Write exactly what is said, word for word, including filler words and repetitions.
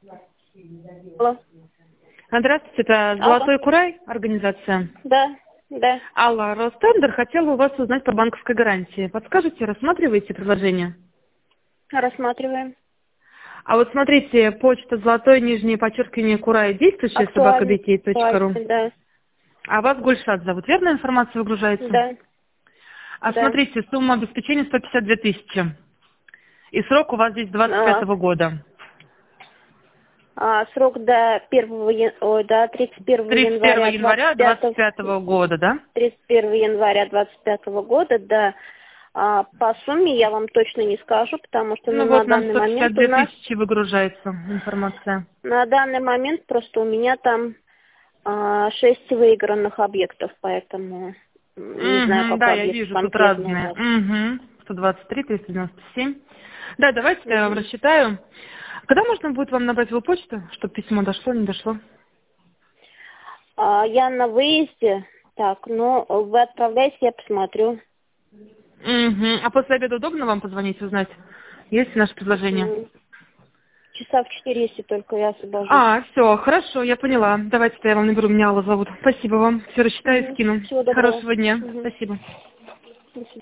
Алло. Здравствуйте, это «Золотой Курай» организация. Да, да. Алла, Ростендер, хотела у вас узнать по банковской гарантии. Подскажете, рассматриваете предложение? Рассматриваем. А вот смотрите, почта «Золотой», нижнее подчеркивание, Курай, действующая, собака Актуально, битей точка ру. актуально, да. А вас Гульшат зовут, верно информация выгружается? Да, А да. смотрите, сумма обеспечения сто пятьдесят две тысячи. И срок у вас здесь двадцать А, пятого года. а, срок до первого ян... Ой, до тридцать первого тридцать первого января января двадцать двадцать пятого пятого года, да? тридцать первого января двадцать пятого года, да. А, по сумме я вам точно не скажу, потому что ну, Ну на вот нам данный сто пятьдесят момент у две нас тысячи выгружается информация. на данный момент просто у меня там а, шесть выигранных объектов, поэтому м, не знаю, Угу, да, какой я объект вижу, тут конкретно у разные. вас. Угу. сто двадцать три, триста девяносто семь. Да, давайте я вам Мгм. рассчитаю. Когда можно будет вам набрать его почту, чтобы письмо дошло, не дошло? А, я на выезде. Так, ну, вы отправляйте, я посмотрю. Угу. А после обеда удобно вам позвонить, узнать, есть ли наше предложение? М, Часа в четыре, если только я освобожусь. А, все, хорошо, я поняла. Давайте я вам наберу, меня Алла зовут. Спасибо вам. Все рассчитаю и Мгм. скину. Всего доброго. Хорошего дня. Мгм. Спасибо. До свидания.